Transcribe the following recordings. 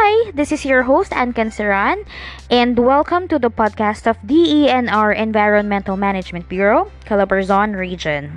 Hi, this is your host, Ankan Saran, and welcome to the podcast of DENR Environmental Management Bureau, Calabarzon Region.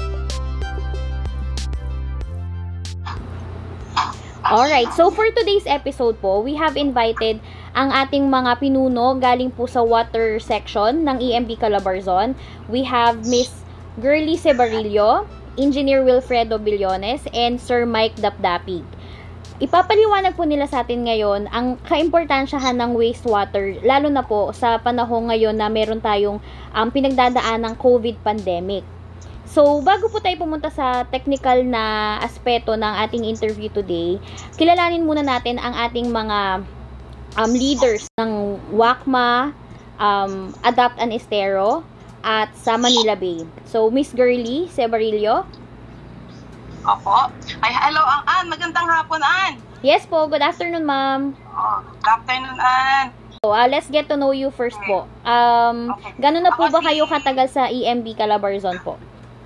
Alright, so for today's episode po, we have invited ang ating mga pinuno galing po sa water section ng EMB Calabarzon. We have Miss Girly Sebarillo, Engineer Wilfredo Billones, and Sir Mike Dapdapig. Ipapaliwanag po nila sa atin ngayon ang kaimportansyahan ng wastewater, lalo na po sa panahon ngayon na meron tayong pinagdadaan ng COVID pandemic. So, bago po tayo pumunta sa technical na aspeto ng ating interview today, kilalanin muna natin ang ating mga leaders ng WACMA, ADAPT and Estero, at sa Manila Bay. So, Miss Girly Sebarillo. Opo. Ay, hello, Ann. Magandang hapon, Ann. Yes po. Good afternoon, ma'am. Good afternoon, Ann. So, let's get to know you first po. Gano'n na po ba kayo katagal sa EMB Calabarzon po?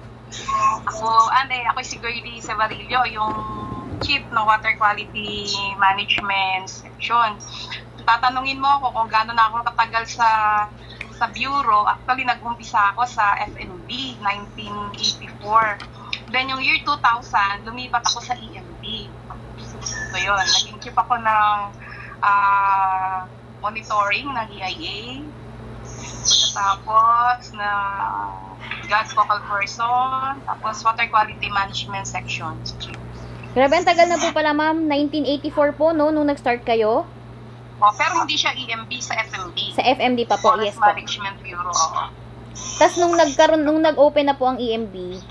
Ako si Girly Sebarillo, yung Chief ng Water Quality Management Section. Tatanungin mo ako kung gano'n na ako katagal sa Bureau. Actually, nag-umpisa ako sa FNB, 1984. Then, yung year 2000, lumipat ako sa EMB. So, yun. Naging chief ako ng monitoring ng EIA. Pagkatapos na God's Focal Person, tapos Water Quality Management Section. Grabe, ang tagal na po pala, ma'am. 1984 po, no? Nung nag-start kayo? Pero hindi siya EMB, sa FMB. Sa FMD pa po, yes po. Management Bureau, oo. Tapos nung nag-open na po ang EMB,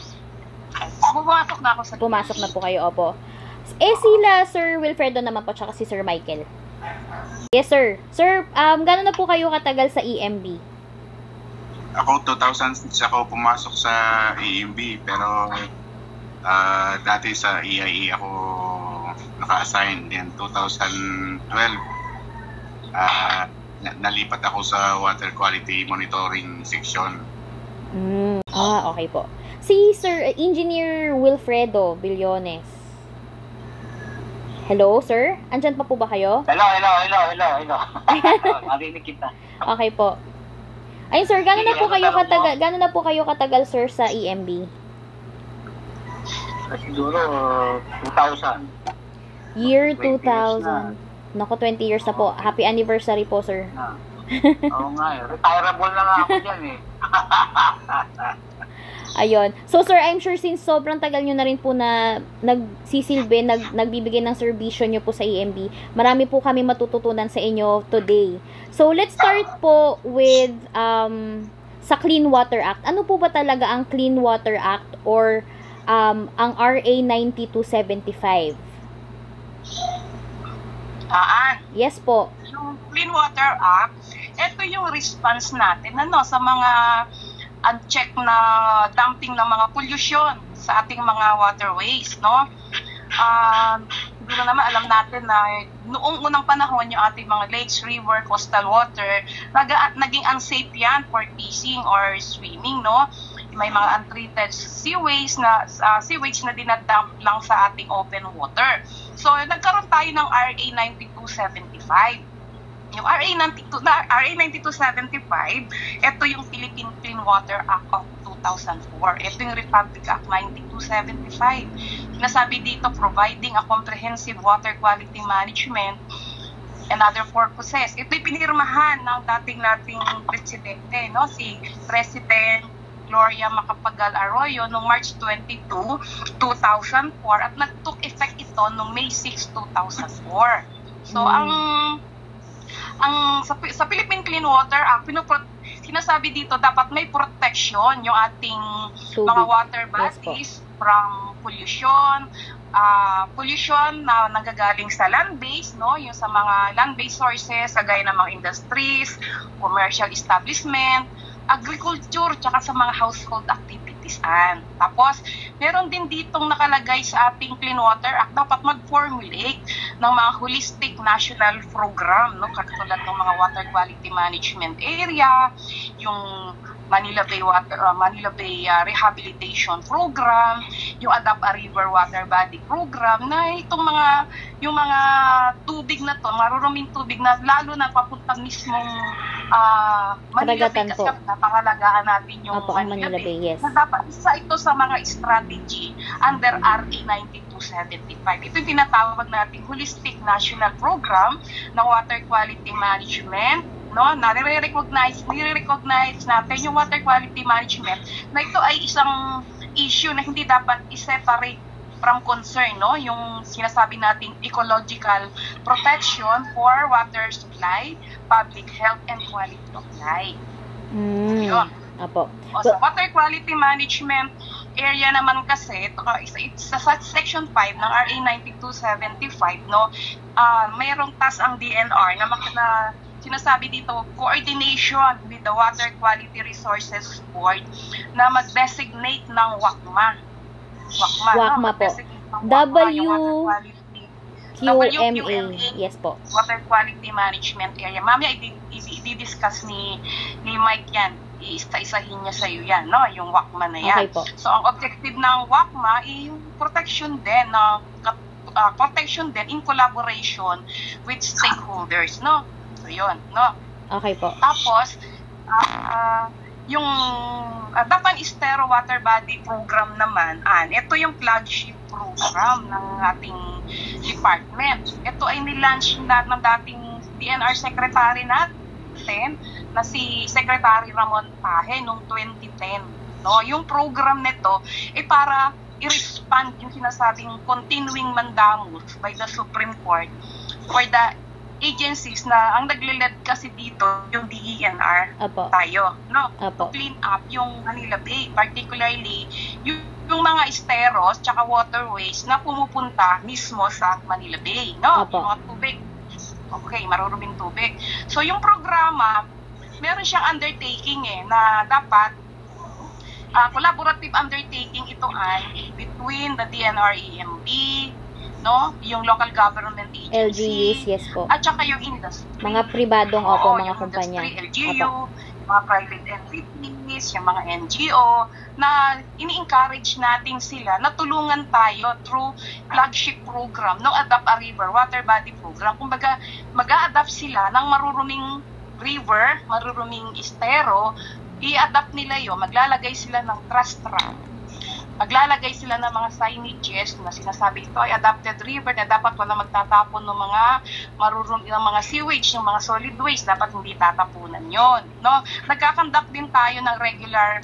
pumasok na po kayo, opo. Sila Sir Wilfredo naman po, tsaka si Sir Michael. Yes, sir. Sir, gano'n na po kayo katagal sa EMB? Ako, 2006 ako pumasok sa EMB, pero dati sa EIA ako naka-assign. Then 2012, nalipat ako sa Water Quality Monitoring Section. Okay po. Si Sir Engineer Wilfredo Billones. Hello, sir? Andyan pa po ba kayo? Hello. Marinig kita. Okay po. Ayun, sir, gano'n na po kayo katagal, sir, sa EMB? Siguro 2000. Year 2000. Naku, 20 years na po. Happy anniversary po, sir. Oo nga eh. Retirable na nga ako dyan eh. Ayun. So, sir, I'm sure since sobrang tagal nyo na rin po na nagsisilbi, nagbibigay ng serbisyo nyo po sa EMB, marami po kami matututunan sa inyo today. So, let's start po with sa Clean Water Act. Ano po ba talaga ang Clean Water Act or ang RA 9275? Yes po. Yung Clean Water Act, ito yung response natin sa mga uncheck na dumping ng mga pollution sa ating mga waterways, no? Siguro naman alam natin na noong unang panahon yung ating mga lakes, river, coastal water, naging unsafe yan for fishing or swimming, no? May mga untreated sewage na dinadump lang sa ating open water. So, nagkaroon tayo ng RA 9275. Yung RA 9275, ito yung Philippine Clean Water Act of 2004. Ito yung Republic Act 9275. Sinasabi dito, providing a comprehensive water quality management and other purposes. Ito'y pinirmahan ng dating presidente, no? Si President Gloria Macapagal Arroyo noong March 22, 2004 at nag-took effect ito noong May 6, 2004. So, sa Philippine Clean Water Act, sinasabi dito dapat may protection yung ating mga water bodies from pollution na nanggagaling sa land-based, no? Yung sa mga land-based sources, kagaya ng mga industries, commercial establishment, agriculture, tsaka sa mga household activities. Tapos, meron din ditong nakalagay sa ating Clean Water Act, dapat mag-formulate ng mga holistic national program, no? Katulad ng mga water quality management area, yung Manila Bay Rehabilitation Program, yung Adapt a River Water Body Program, na itong yung mga tubig na to, maruruming tubig na lalo na papunta mismong Manila Bay, kasi napangalagaan natin yung Manila Bay. Yes. Na dapat isa ito sa mga strategy under RA 9275. Ito yung tinatawag natin Holistic National Program ng Water Quality Management, no, na nire-recognize natin yung water quality management na ito ay isang issue na hindi dapat i-separate from concern, no, yung sinasabi nating ecological protection for water supply, public health, and quality of life. Yun. Apo. Sa water quality management area naman kasi, sa section 5 ng RA 9275, no, mayroong task ang DNR na sinasabi dito, coordination with the Water Quality Resources Board na mag-designate ng WACMA. WACMA po. WQMA. Yes po. Water Quality Management Area. Mamaya, i-discuss ni Mike yan. Isa-isahin niya sa iyo yan, no? Yung WACMA na yan. Okay po. So, ang objective ng WACMA ay yung protection din in collaboration with stakeholders, no? So, yun, no? Okay po. Tapos, yung Dapan Estero Water Body Program naman, ito yung flagship program ng ating department. Ito ay nilaunch ng dating DNR Secretary natin na si Secretary Ramon Tahe noong 2010. No? Yung program nito ay para i-respond yung sinasabing continuing mandamus by the Supreme Court for the agencies na ang naglilid kasi dito yung DENR tayo, no? To clean up yung Manila Bay, particularly yung mga esteros tsaka waterways na pumupunta mismo sa Manila Bay, no? Yung mga tubig. Okay, maruruming tubig. So yung programa, meron siyang undertaking na dapat collaborative undertaking ito ay between the DNR EMB, no, yung local government agency, LGUs, yes po, at saka yung industry, mga pribadong mga kumpanya, LGU, mga private entities, yung mga NGO, na ini-encourage natin sila na tulungan tayo through flagship program ng Adapt a River Water Body Program. Kumbaga, mag-a-adapt sila ng maruruming river, maruruming estero, i-adapt nila yun, maglalagay sila ng trust trap, maglalagay sila ng mga signages na sinasabi ito ay adapted river na dapat wala magtatapon ng mga ng mga sewage, ng mga solid waste, dapat hindi tatapunan yon, no? Nagkakandak din tayo ng regular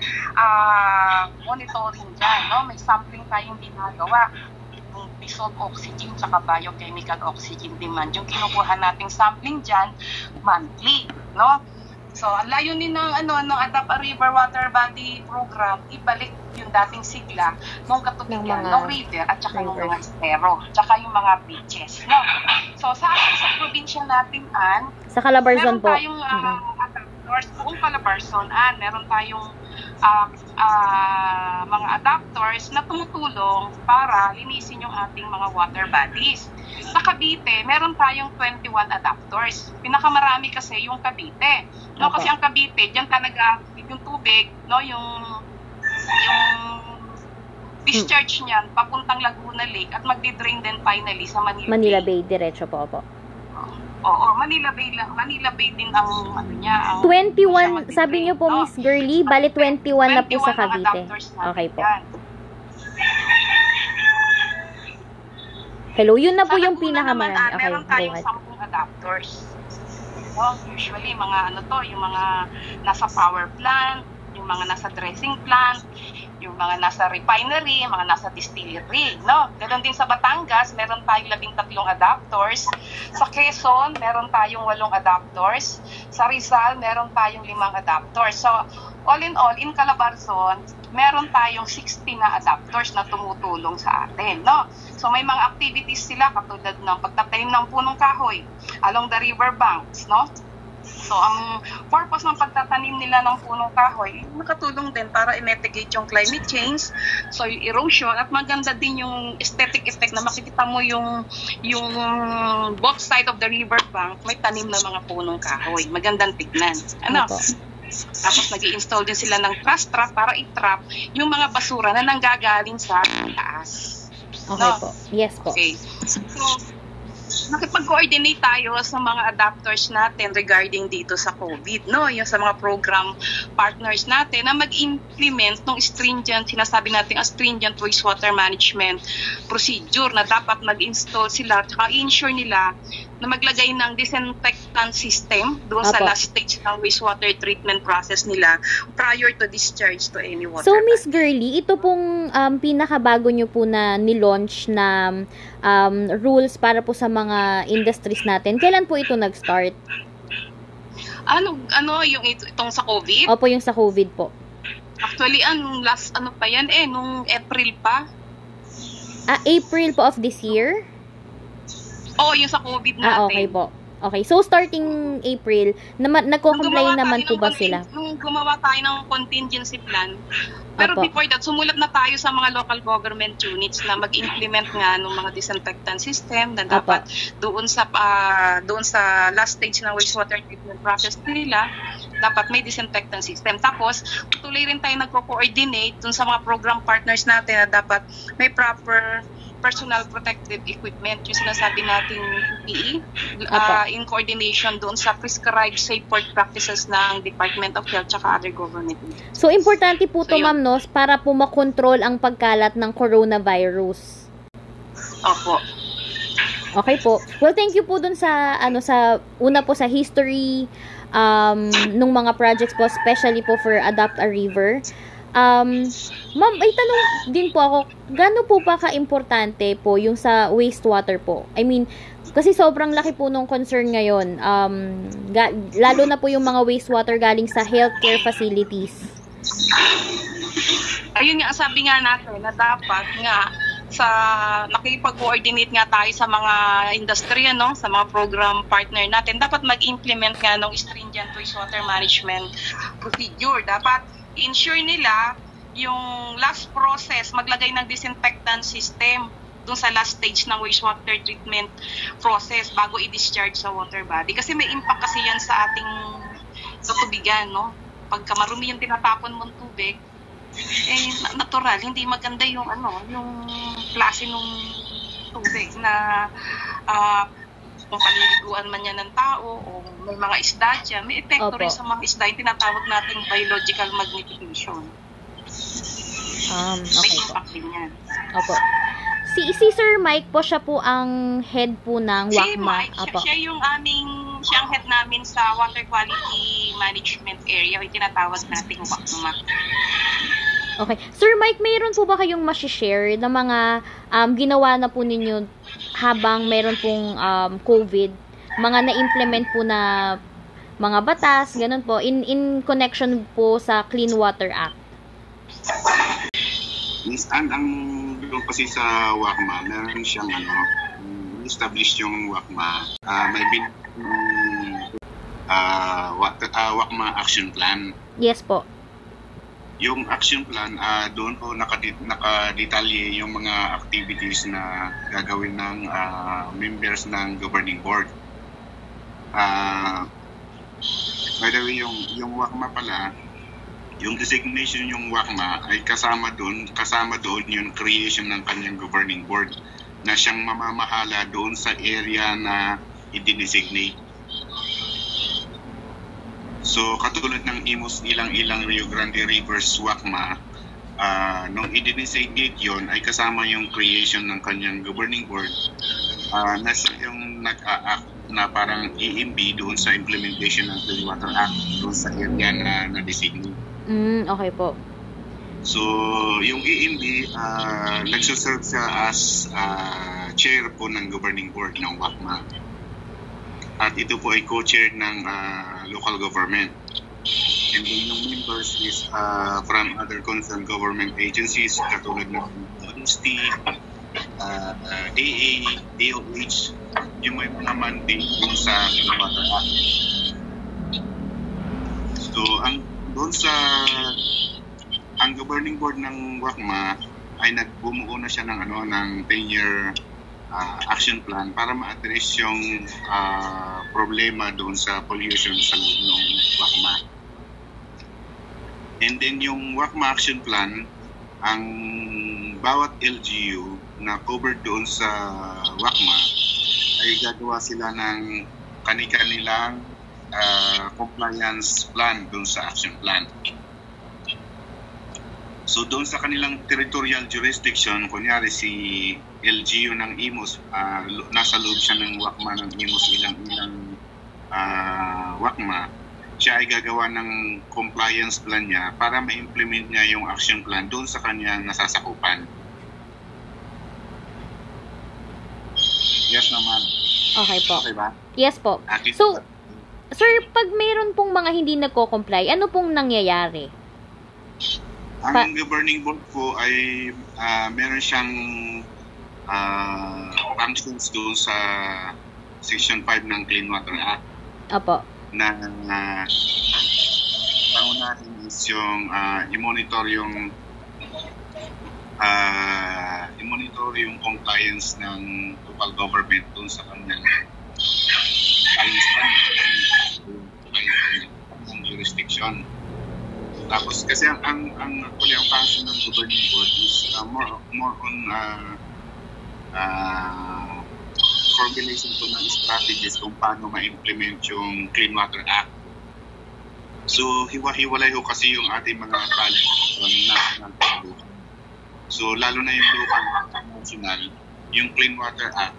monitoring dyan, no? May sampling tayong ginagawa ng dissolved oxygen saka biochemical oxygen demand, yung kinukuha nating sampling dyan monthly, no? So, ang layunin ng Adapt a River Water Body Program, ibalik yung dating sigla ng katubigan ng river at saka ng mga estero, tsaka yung mga beaches, no? So, sa probinsya natin, sa Calabarzon po, meron tayong adapters, buong Calabarzon, meron tayong mga adapters na tumutulong para linisin yung ating mga water bodies. Sa Cavite, meron tayong 21 adapters. Pinakamarami kasi yung Cavite. No, kasi ang Cavite, diyan talaga yung tubig, no, yung discharge niyan papuntang Laguna Lake at magdi-drain din finally sa Manila Bay. Diretso po. Oo, Manila Bay din ang ang 21, sabi niyo po, no? Miss Girly, bali 21 na po sa Cavite. Okay po. Hello, yun na po yung pinakamarami. Okay, meron tayong 10 adapters. So, usually, mga yung mga nasa power plant, yung mga nasa dressing plant, yung mga nasa refinery, mga nasa distillery, no? Ganoon din sa Batangas, meron tayong 13 adapters. Sa Quezon, meron tayong 8 adapters. Sa Rizal, meron tayong 5 adapters. So, all in all, in Calabarzon, meron tayong 60 na adapters na tumutulong sa atin, no? So, may mga activities sila katulad ng pagtatanim ng punong kahoy along the river banks, no? So, ang purpose ng pagtatanim nila ng punong kahoy, nakatulong din para i-mitigate yung climate change, soil erosion, at maganda din yung aesthetic effect na makikita mo yung both side of the river bank, may tanim na mga punong kahoy. Magandang tignan. Ano? Tapos nag-i-install din sila ng trash trap para i-trap yung mga basura na nanggagaling sa taas. Okay po. Yes po. Okay. So, nakipag-coordinate tayo sa mga adapters natin regarding dito sa COVID, no? Yung sa mga program partners natin na mag-implement ng stringent, sinasabi natin ang stringent wastewater management procedure na dapat mag-install sila at i-ensure nila na maglagay ng disinfectant system doon sa Apo. last stage ng wastewater treatment process nila prior to discharge to any water. So, Miss Girly, ito pong pinakabago nyo po na nilaunch na rules para po sa mga industries natin. Kailan po ito nag-start? Ano yung itong sa COVID? Opo, yung sa COVID po. Actually, last pa yan nung April pa. April po of this year? Yung sa COVID natin. Okay po. Okay. So, starting April, nagko-comply naman po ba sila? Nung gumawa tayo ng contingency plan, pero Apo. before that, sumulat na tayo sa mga local government units na mag-implement nga ng mga disinfectant system na dapat doon sa last stage ng wastewater treatment process nila, dapat may disinfectant system. Tapos, tuloy rin tayo nagko-coordinate dun sa mga program partners natin na dapat may proper personal protective equipment, yung sinasabi nating PPE, in coordination doon sa prescribed safe work practices ng Department of Health at other government. So, importante po to, yun. ma'am, no, para po makontrol ang pagkalat ng coronavirus. Opo. Okay po. Well, thank you po dun sa, una po sa history, nung mga projects po, especially po for Adopt a River. Ma'am, ay tanong din po ako, gaano po pa ka-importante po yung sa wastewater po? I mean, kasi sobrang laki po nung concern ngayon, lalo na po yung mga wastewater galing sa healthcare facilities. Ayun nga, sabi nga natin na dapat nga sa nakipag-coordinate nga tayo sa mga industriya, no, sa mga program partner natin, dapat mag-implement nga ng stringent wastewater management procedure. Dapat ensure nila yung last process, maglagay ng disinfectant system dun sa last stage ng wastewater treatment process bago i-discharge sa water body. Kasi may impact kasi yan sa ating tubigan, no? Pagka marumi yung tinatapon mong tubig, natural, hindi maganda yung yung klase ng tubig na kung paliliguan man yan ng tao o may mga isda dyan, may epekto rin sa mga isda, yung tinatawag natin biological magnification. May Okay po. impact din yan. Opo. Si Sir Mike po, siya po ang head po ng WACMA. Si Mike, Opo. siyang head namin sa water quality management area, yung tinatawag nating WACMA. Okay. Sir Mike, mayroon po ba kayong ma-share na mga ginawa na po ninyo habang mayroon pong COVID, mga na-implement po na mga batas, ganun po, in connection po sa Clean Water Act? Ang doon kasi sa WACMA, meron siyang established yung WACMA. May WACMA action plan. Yes po. Yung action plan, doon po nakadetalye yung mga activities na gagawin ng members ng governing board. By the way, yung WACMA pala, yung designation yung WACMA ay kasama doon yung creation ng kanyang governing board na siyang mamamahala doon sa area na i-designate. So, katulad ng ilang Rio Grande Rivers WACMA, nung i-designate yun, ay kasama yung creation ng kanyang governing board na siya yung nag-a-act na parang EMB doon sa implementation ng Clean Water Act doon sa area na na-designate. Okay po. So, yung EMB, nagsuserve siya as chair po ng governing board ng WACMA. At ito po ay co-chair ng local government. And then yung members is from other concerned government agencies katulad ng DOST, DA, DOH, yung may mga mandate dun sa Water Act. So, ang governing board ng WACMA ay nagbumuo na siya ng 10-year action plan para ma-address yung problema doon sa pollution sa loob ng WACMA. And then yung WACMA Action Plan, ang bawat LGU na covered doon sa WACMA ay gagawa sila ng kanilang compliance plan doon sa action plan. So doon sa kanilang territorial jurisdiction, kunyari si LGU ng Imus, nasa loob siya ng WACMA ng Imus, ilang WACMA, siya ay gagawa ng compliance plan niya para ma-implement niya yung action plan doon sa kanyang nasasakupan. Yes naman. Okay po. Okay ba? Yes po. So, sir, pag mayroon pong mga hindi nagko-comply, ano pong nangyayari? Ang governing board po ay meron siyang functions doon sa Section 5 ng Clean Water Act. Opo. Na pangunahin is yung i-monitor yung compliance ng local government doon sa kanyang jurisdiction. Tapos kasi ang function ng governing board is more on formulation po ng strategies kung paano ma-implement yung Clean Water Act. So, hiwa-hiwalay ho kasi yung ating mga policies on national level. So, lalo na yung local at national, yung Clean Water Act,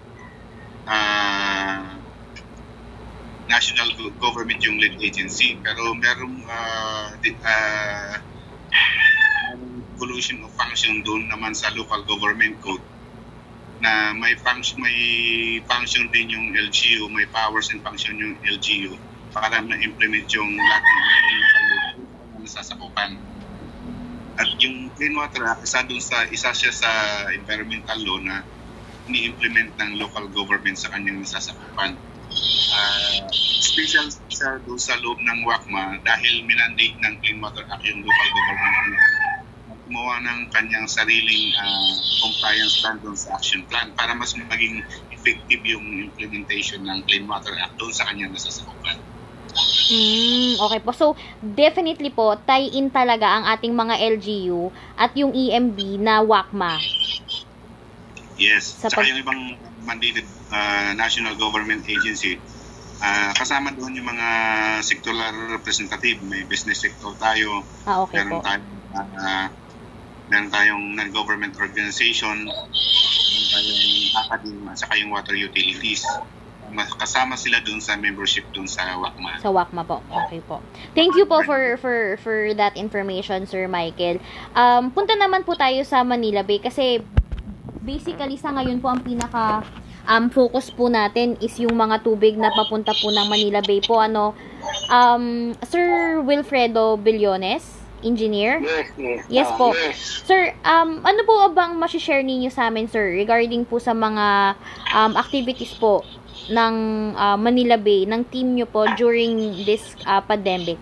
national government yung lead agency. Pero merong evolution of function doon naman sa local government code na may function din yung LGU, may powers and function yung LGU para ma-implement yung lahat ng nasasakupan. At yung Clean Water Act, isa siya sa environmental law na ni-implement ng local government sa kanyang nasasakupan. Special sa doon sa loob ng WACMA dahil minandate ng Clean Water Act yung local government gumawa ng kanyang sariling compliance plan doon sa action plan para mas maging effective yung implementation ng Clean Water Act doon sa kanyang nasasakupan. Okay po. So, definitely po, tie-in talaga ang ating mga LGU at yung EMB na WACMA. Yes. Saka yung ibang mandated national government agency, kasama doon yung mga sectoral representative. May business sector tayo. Okay po. Meron tayong non-government organization, meron tayong academy, saka yung water utilities. Kasama sila dun sa membership dun sa WACMA. Sa WACMA po. Okay po. Thank you po for that information, Sir Michael. Punta naman po tayo sa Manila Bay kasi basically sa ngayon po ang pinaka focus po natin is yung mga tubig na papunta po ng Manila Bay po. Sir Wilfredo Billones, engineer? Yes po. Yes. Sir, ano po bang ma-share ninyo sa amin, sir, regarding po sa mga activities po ng Manila Bay, ng team nyo po during this pandemic?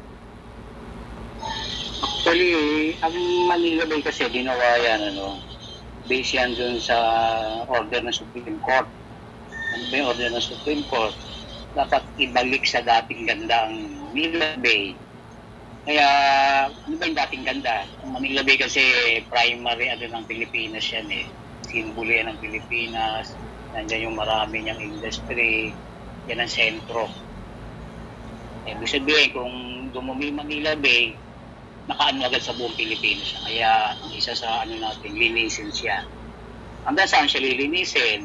Actually, ang Manila Bay kasi ginawa yan, based yan dun sa order ng Supreme Court. Ano ba yung order ng Supreme Court? Dapat ibalik sa dating ganda ang Manila Bay. Kaya, ano ba yung dating ganda? Ang Manila Bay kasi primary ng Pilipinas yan simbolo yan ng Pilipinas. Nandiyan yung marami niyang industry. Yan ang sentro. Ibig sabihin, kung dumumi Manila Bay, nakaano agad sa buong Pilipinas. Kaya, ang isa sa natin, linisin siya. Hanggang saan siya lilinisin?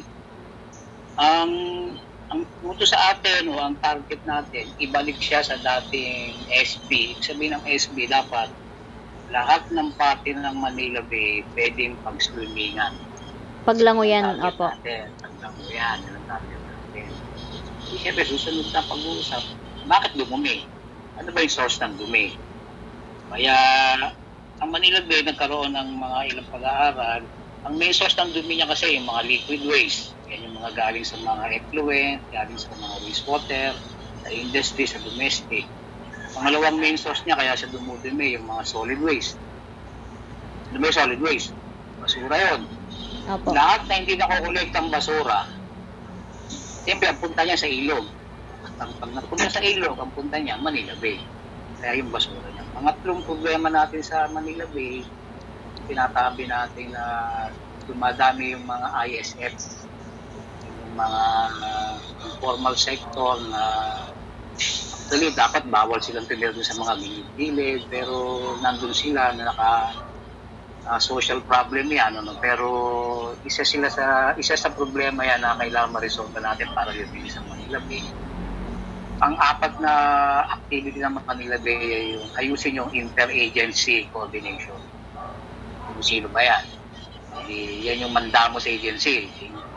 Ang punto sa atin, ang target natin, ibalik siya sa dating SB. Ibig sabihin ng SB, dapat lahat ng parte ng Manila Bay pwedeng pag-swimingan. Paglangoyan, opo. Paglangoyan, yun ang target natin. Siyempre, susunod na pag-uusap, bakit dumumi? Ano ba yung source ng dumi? Kaya, ang Manila Bay nagkaroon ng mga ilang pag-aaral. Ang main source ng dumi niya kasi yung mga liquid waste. Yan yung mga galing sa mga effluent, galing sa mga wastewater, sa industry, sa domestic. Pangalawang main source niya kaya sa dumudumi yung mga solid waste. Ano ba yung solid waste? Basura yun. Opo. Lahat na hindi nakukolekt ang basura, siyempre ang punta niya sa ilog. At pag napunta sa ilog, ang punta niya Manila Bay. Kaya yung basura niya. Pangatlong problema natin sa Manila Bay, tinatabi natin na dumadami yung mga ISF, yung mga informal sector na actually dapat bawal silang tumira sa mga gilid-gilid, pero nandun sila na social problem yan, ano? Pero isa sa problema yan na kailangan ma-resolve natin para libre sa Manila Bay. Ang apat na activity ng Manila Bay ay yung ayusin yung interagency coordination. Kung sino ba yan? Yan yung mandamo sa agency.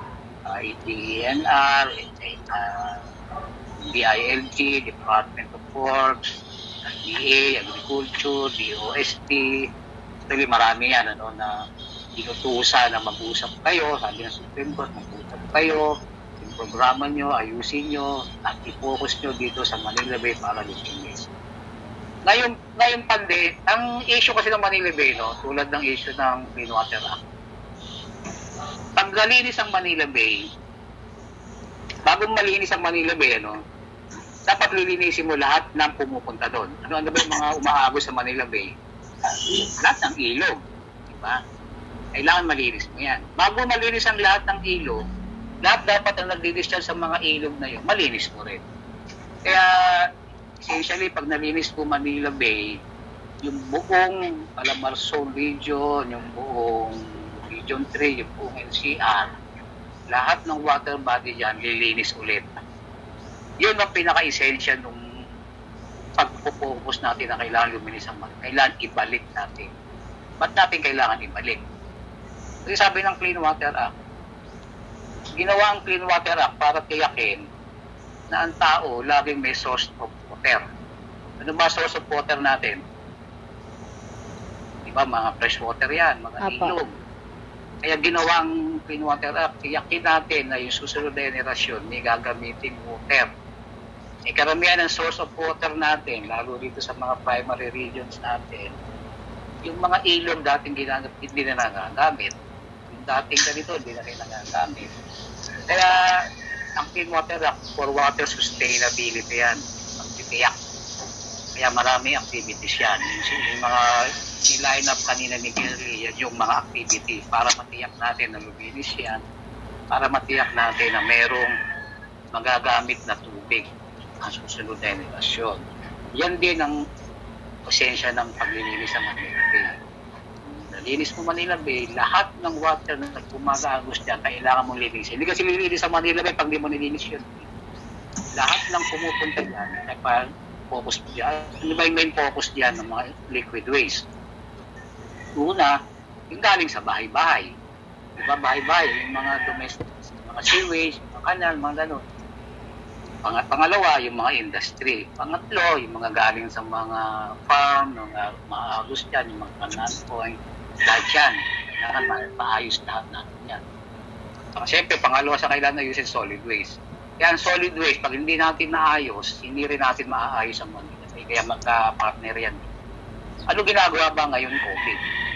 DENR, DILG, Department of Works, DA, Agriculture, DOST. Actually, marami yan na inutusan na mag-usap kayo, sabi ng Supreme Court, mag-usap kayo, yung programa nyo, ayusin nyo, at i-focus nyo dito sa Manila Bay para linis. Ngayon pande, ang issue kasi ng Manila Bay, tulad ng issue ng Clean Water Act, pag nalinis ang Manila Bay, bagong malinis ang Manila Bay, dapat lilinisin mo lahat ng pumupunta doon. Ano ba yung mga umaagos sa Manila Bay? Lahat ng ilog. Diba? Kailangan malinis mo yan. Bago malinis ang lahat ng ilog, lahat dapat ang nagdi-discharge sa mga ilog na yun, malinis mo rin. Kaya, essentially, pag nalinis po Manila Bay, yung buong Calabarzon region, yung buong Region 3, yung buong NCR, lahat ng water body dyan, lilinis ulit. Yun ang pinaka-essential nung pag-focus natin na kailangan luminis ang mga. Kailangan ibalik natin. Ba't natin kailangan ibalik? Kasi sabi ng Clean Water Act, ginawa ang Clean Water Act para tiyakin na ang tao laging may source of water. Ano ba source of water natin? Diba, mga fresh water yan, mga ilog. Kaya ginawa ang Clean Water Act, tiyakin natin na yung susunod na generasyon may gagamitin water. Karamihan ng source of water natin, lalo dito sa mga primary regions natin, yung mga ilog dating hindi na nagagamit. Yung dating ganito, hindi na rin nagagamit. Kaya, ang Clean Water Act for water sustainability yan, pagtitiyak. Kaya marami activities yan. Yung mga line up kanina ni Gary, yan yung mga activity para matiyak natin na luminis yan, para matiyak natin na merong magagamit na tubig ang susunod na generasyon. Yan din ang pasensya ng paglilinis sa Manila Bay. Nalinis mo Manila Bay, lahat ng water na gumagagos dyan, kailangan mong linisin. Hindi kasi lilinis sa Manila Bay pag di mo nilinis yun. Lahat ng pumupunta dyan, focus dyan. Ano ba yung main focus dyan ng mga liquid waste? Una, yung galing sa bahay-bahay. Diba, bahay-bahay, yung mga domestic, mga sewage, mga kanal, mga gano'n. Pangalawa, yung mga industry. Pangatlo, yung mga galing sa mga farm, mga agos dyan, yung mga canal point, lahat yan. Kailangan maayos lahat natin yan. Siyempre, pangalawa sa kailangan ayusin solid waste. Kaya ang solid waste, pag hindi natin naayos, hindi rin natin maaayos ang Manila Bay. Kaya magka-partner yan. Ano ginagawa ba ngayon COVID?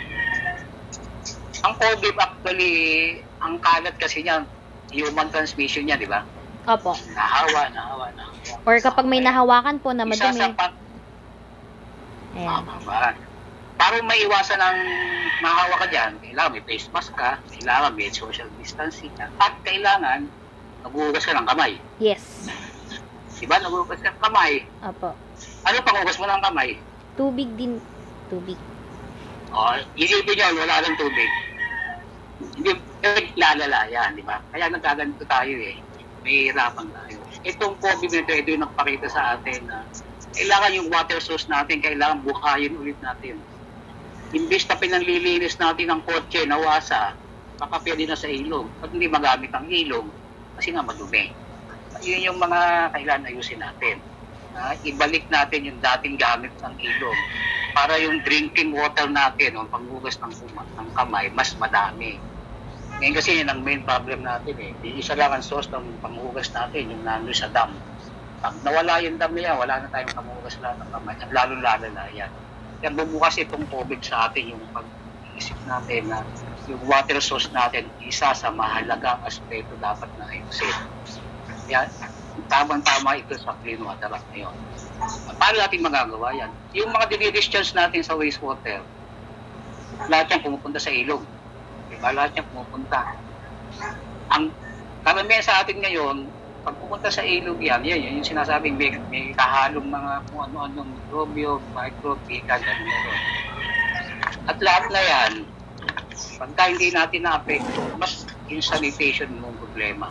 Ang COVID actually, ang kalat kasi niya, human transmission niya, di ba? Opo. Nahawa. Or kapag may nahawakan po na madumi. Ayan. Para maiwasan ang mahawa ka dyan, kailangan may face mask ka, kailangan may social distancing ka, at kailangan naghuhugas ka ng kamay. Yes. Diba? Naghuhugas ka ng kamay. Opo. Ano panghugas mo ng kamay? Tubig din. Tubig. Isipin nyo, wala ng tubig. Hindi, lalala yan, di ba? Kaya nagkaganito tayo may hirapan tayo. Itong COVID nito, ito yung nagpakita sa atin na kailangan yung water source natin, kailangan buhayin ulit natin. Imbis na pinanlilinis natin ang kotse, nawasa, makapya din na sa ilog. Pag hindi magamit ang ilog, kasi nga madumi. Yun yung mga kailangan ayusin natin. Ibalik natin yung dating gamit ng ilog para yung drinking water natin, o panghugas ng kamay, mas madami. Ngayon kasi yun ang main problem natin Isa lang ang source ng panghugas natin, yung nandun sa dam. Pag nawala yung dam niya, wala na tayong panghugas lahat ng kamay. At lalo-lalo na yan. Kaya bumukas itong COVID sa atin yung pag-iisip natin na yung water source natin, isa sa mahalagang aspeto dapat na ayusin. Kaya Tamang-tama ito sa Clean Water Act ngayon. Paano natin magagawa yan? Yung mga dinidischarge natin sa wastewater, lahat yan pumupunta sa ilog. Diba? Lahat yan pumupunta. Ang karamihan sa atin ngayon, pag pupunta sa ilog yan yung sinasabing may kahalong mga kung ano-anong mikrobyo, microbial, gano'n. At lahat na yan, pagka hindi natin na-apekto, mas yung sanitation yung problema.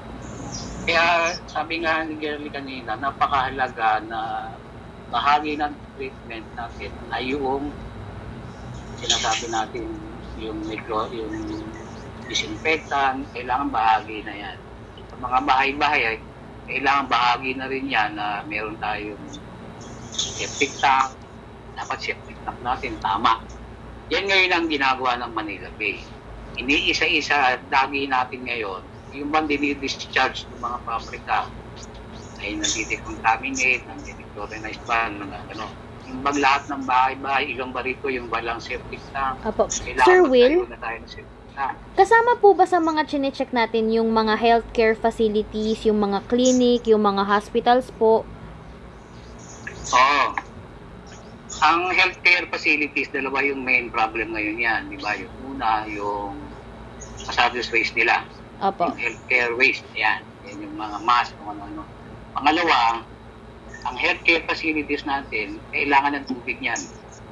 Kaya sabi nga ni Gerly kanina, napakahalaga na bahagi ng treatment natin ay yung sinasabi natin yung disinfectant, kailangan bahagi na yan. Sa mga bahay-bahay, kailangan bahagi na rin yan na meron tayong septic tank. Dapat septic tank natin, tama. Yan ngayon ang ginagawa ng Manila Bay. Hindi isa-isa dagi natin ngayon. Yung bang dinidischarge ng mga pabrika ay nandidi-contaminate, nandidi-chlorinize pa, ano. Yung bang lahat ng bahay-bahay, ilang ba rito yung walang septic tank. Apo. Sir Will, kasama po ba sa mga chinecheck natin yung mga healthcare facilities, yung mga clinic, yung mga hospitals po? Oo. Ang healthcare facilities, dalawa yung main problem ngayon yan. Diba? Yung una, yung hazardous waste nila. Opo. Yung healthcare waste, yan. Yan yung mga mask, kung ano-ano. Pangalawa, ang healthcare facilities natin, kailangan ng tubig niyan.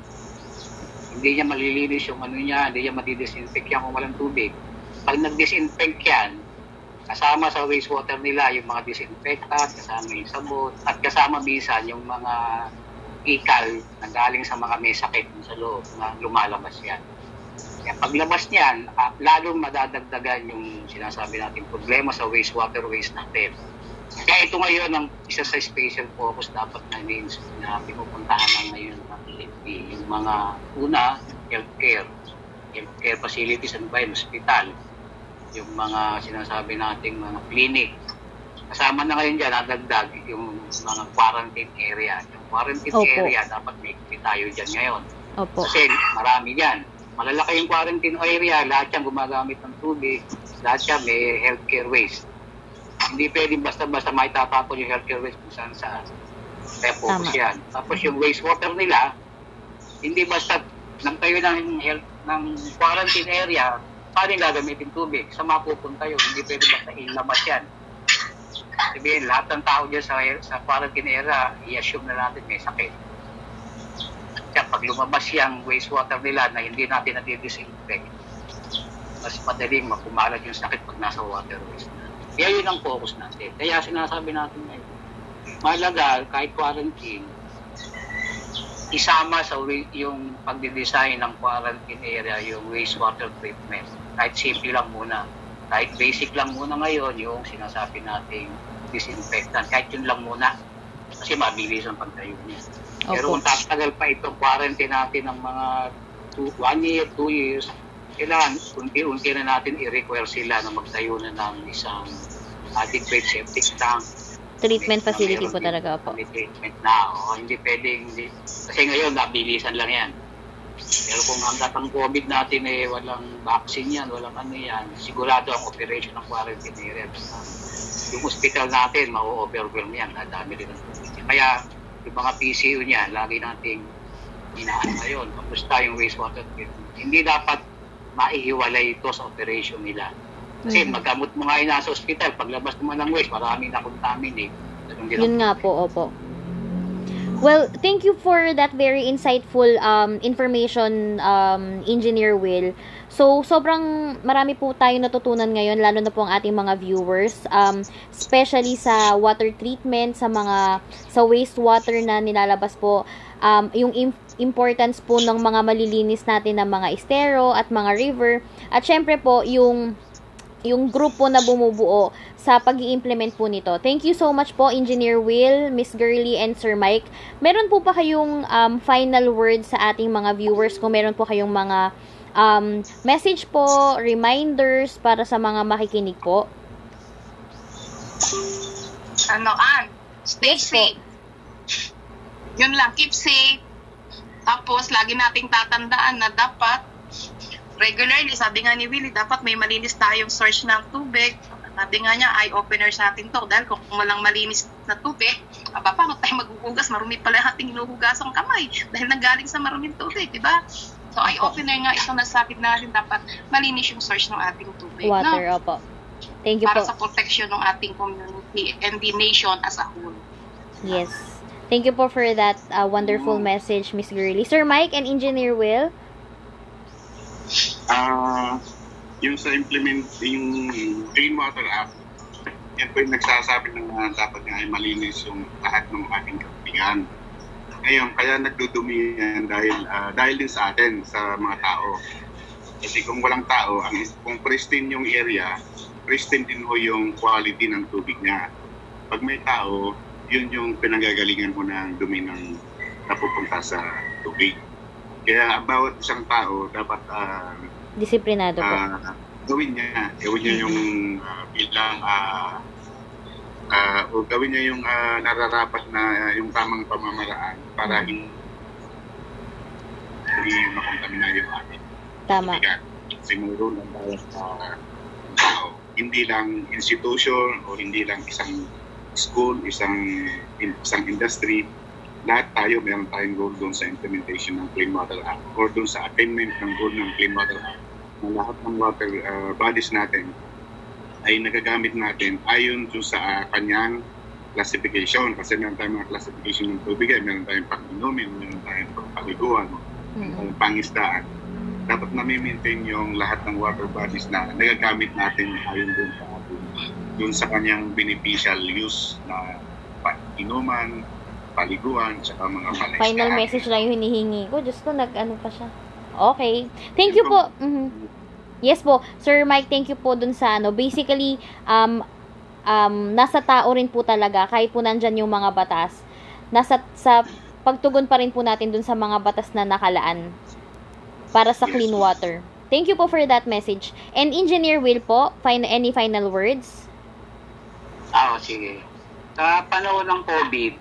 Hindi niya malilinis yung ano niya, hindi niya madidisinfect yan kung walang tubig. Pag nag-disinfect yan, kasama sa wastewater nila yung mga disinfectant, kasama yung sabon, at kasama minsan yung mga ikal na galing sa mga may sakit sa loob na lumalabas yan. Kaya paglabas niyan, lalong madadagdagan yung sinasabi natin problema sa wastewater waste natin. Kaya ito ngayon ang isa sa special focus dapat na pinupuntahan ng ngayon ng PNP. Yung mga una, healthcare facilities, ano ba yun, hospital, yung mga sinasabi nating mga clinic. Kasama na ngayon dyan, nadagdag yung mga quarantine area. Yung quarantine area, dapat may tayo dyan ngayon. Opo. Kasi marami dyan. Malalaki yung quarantine area, lahat yan gumagamit ng tubig, lahat yan may healthcare waste. Hindi pwedeng basta-basta may tatapon yung healthcare waste kung saan. Kaya focus yan. Tapos yung wastewater nila, hindi basta nagtayo ng quarantine area, paano yung gagamitin tubig? Sa mapupunta yun, hindi pwedeng basta ilabas yan. Sabihin, lahat ng tao dyan sa quarantine area, i-assume na natin may sakit. Kaya pag lumabas yung wastewater nila na hindi natin nadidisinfect, mas madaling makumalat yung sakit pag nasa waterways na. Kaya yun ang focus natin. Kaya sinasabi natin ngayon, mahalaga kahit quarantine, isama sa yung pagdidesign ng quarantine area, yung wastewater treatment. Kahit simple lang muna. Kahit basic lang muna ngayon, yung sinasabi nating disinfectant. Kahit yun lang muna. Kasi mabilis ang pagtayo niya. Pero kung tatagal pa itong quarantine natin ng mga 1 year, 2 years, kailangan unti-unti na natin i-require sila na magtayo na ng isang adequate septic tank. Treatment facility po talaga po. Treatment na. Hindi pwedeng, kasi ngayon nabilisan lang yan. Pero kung hanggat ang COVID natin walang vaccine yan, walang ano yan, sigurado ang operation ng quarantine area. Yung hospital natin, ma-overwhelm yan. Dami rin ang COVID. Kaya yung mga PCU niyan, lagi nating inaan ngayon. Kamusta yung wastewater treatment? Hindi dapat maihiwalay ito sa operation nila. Kasi magkamot mo nga nasa hospital, paglabas mo ng waste, maraming na-contaminate. Yun nga po, opo. Well, thank you for that very insightful information, Engineer Will. So, sobrang marami po tayong natutunan ngayon, lalo na po ang ating mga viewers, especially sa water treatment, sa wastewater na nilalabas po, yung importance po ng mga malilinis natin ng mga estero at mga river, at syempre po, yung grupo na bumubuo sa pag-i-implement po nito. Thank you so much po, Engineer Will, Miss Girly, and Sir Mike. Meron po pa kayong final word sa ating mga viewers kung meron po kayong mga message po, reminders para sa mga makikinig po? Stay safe. Yun lang, keep safe. Tapos, lagi nating tatandaan na dapat regularly, sabi nga ni Willie, dapat may malinis tayong source ng tubig. Sabi nga niya, eye-opener sa atin to. Dahil kung walang malinis na tubig, paano tayo maghuhugas? Marumi pala ating hinuhugas ang kamay. Dahil nanggaling sa maruming tubig, di ba? So, eye-opener nga ito na sabi natin dapat malinis yung source ng ating tubig. Water, No? opo. Thank you Para po. sa protection ng ating community and the nation as a whole. Yes. Thank you po for that wonderful message, Miss Girly. Sir Mike and Engineer Will? Yung sa yung Clean Water Act, yan po yung nagsasabi na dapat nga ay malinis yung lahat ng ating kapigan. Ngayon, kaya nagdudumi yan dahil din sa atin, sa mga tao. Kasi kung walang tao, kung pristine yung area, pristine din ho yung quality ng tubig niya. Pag may tao, yun yung pinanggagalingan mo ng dumi ng napupunta sa tubig. Kaya ang bawat isang tao dapat Disiplinado po. Gawin niya yung bilang o gawin niya yung nararapat na yung tamang pamamaraan para hindi makontamina yung ating Tama. siguro ng bawat tao. Hindi lang institution o hindi lang isang school, isang industry. Lahat tayo, meron tayong goal doon sa implementation ng Clean Water Act or doon sa attainment ng goal ng Clean Water Act. Na lahat ng water bodies natin ay nagagamit natin ayon doon sa kanyang classification. Kasi meron tayong mga classification ng tubig, meron tayong pang-inumin, meron tayong pang-paliguan, pangisdaan. Dapat na-maintain yung lahat ng water bodies na nagagamit natin ayon doon sa kanyang beneficial use na pang-inuman, paliguan, tsaka mga palaisdaan. Final message lang yung hinihingi ko. Diyos ko, nag-ano pa siya. Okay. Thank you po. Yes po. Sir Mike, thank you po dun sa basically, nasa tao rin po talaga, kahit po nandyan yung mga batas, sa pagtugon pa rin po natin dun sa mga batas na nakalaan para sa clean water. Thank you po for that message. And Engineer Will po, any final words? Sige. Sa panahon ng COVID,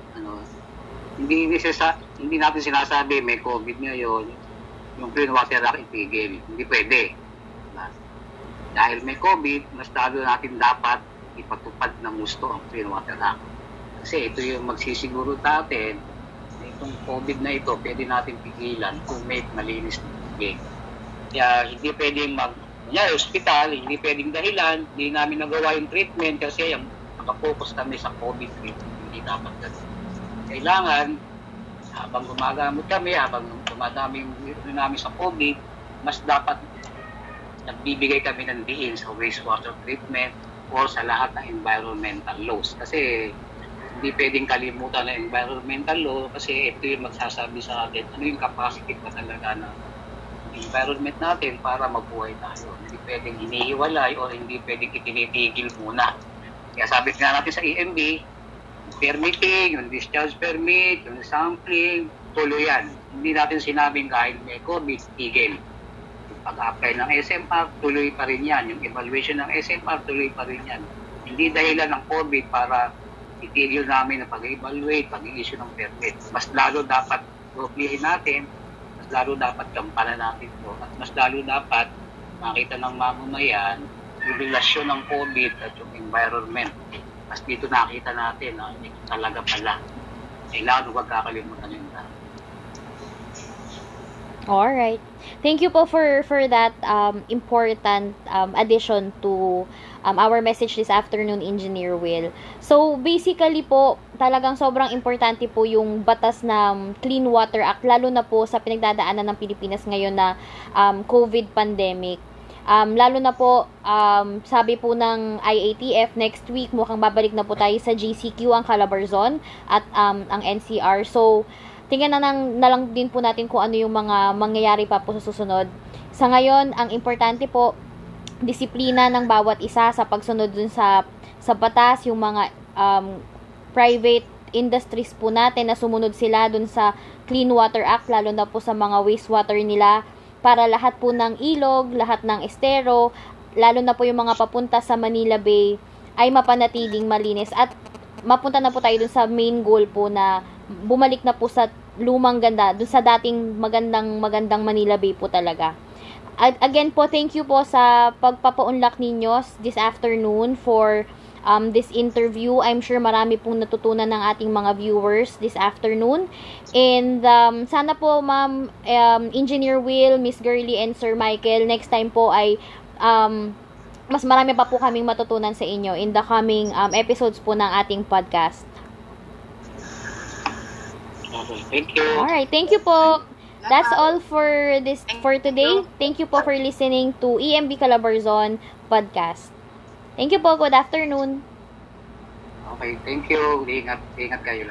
hindi natin sinasabi may COVID ngayon, yung Clean Water Act itigil. Hindi pwede. Dahil may COVID, mas lalo natin dapat ipatupad ng gusto ang Clean Water Act. Kasi ito yung magsisiguro natin na itong COVID na ito, pwede natin pigilan kung may malinis na tubig. Kaya hindi pwedeng hospital, hindi pwedeng dahilan, hindi namin nagawa yung treatment kasi nakapokus kami sa COVID treatment. Hindi dapat ganun. Kailangan, habang gumagamot kami, habang dumadami yung namin sa COVID, mas dapat nagbibigay kami ng diin sa wastewater treatment or sa lahat ng environmental laws. Kasi hindi pwedeng kalimutan ng environmental law kasi ito yung magsasabi sa atin ano yung capacity pa talaga ng environment natin para mabuhay tayo. Hindi pwedeng hinihiwalay o hindi pwedeng itinitigil muna. Kaya sabi nga natin sa EMB, permitting, yung discharge permit, yung sampling, tuloy yan. Hindi natin sinabing kahit may COVID, tigil. Yung pag-apply ng SMR, tuloy pa rin yan. Yung evaluation ng SMR, tuloy pa rin yan. Hindi dahilan ng COVID para itigil namin ang pag-evaluate, pag-i-issue ng permit. Mas lalo dapat proplihin natin, mas lalo dapat kampanan natin ito, at mas lalo dapat makita ng mamamayan yung relasyon ng COVID at yung environment. Mas dito nakita natin na talaga pala. Kailangan huwag kakalimutan yung dahil. Alright. Thank you po for that important addition to our message this afternoon, Engineer Will. So, basically po, talagang sobrang importante po yung batas na Clean Water Act, lalo na po sa pinagdadaanan ng Pilipinas ngayon na COVID pandemic. Lalo na po, sabi po ng IATF, next week mukhang babalik na po tayo sa GCQ ang Calabarzon at ang NCR. So, tingnan na lang din po natin kung ano yung mga mangyayari pa po sa susunod. Sa ngayon, ang importante po, disiplina ng bawat isa sa pagsunod dun sa batas, yung mga private industries po natin na sumunod sila dun sa Clean Water Act, lalo na po sa mga wastewater nila, para lahat po ng ilog, lahat ng estero, lalo na po yung mga papunta sa Manila Bay, ay mapanatiling malinis at mapunta na po tayo dun sa main goal po na bumalik na po sa lumang ganda, dun sa dating magandang Manila Bay po talaga. Again po, thank you po sa pagpapaunlak ninyo this afternoon for this interview. I'm sure marami pong natutunan ng ating mga viewers this afternoon. And sana po, Ma'am Engineer Will, Miss Girly, and Sir Michael, next time po ay mas marami pa po kaming matutunan sa inyo in the coming episodes po ng ating podcast. Okay, thank you. Alright, thank you po. That's all for today. Thank you po for listening to EMB Calabarzon podcast. Thank you po. Good afternoon. Okay, thank you. Ingat kayo.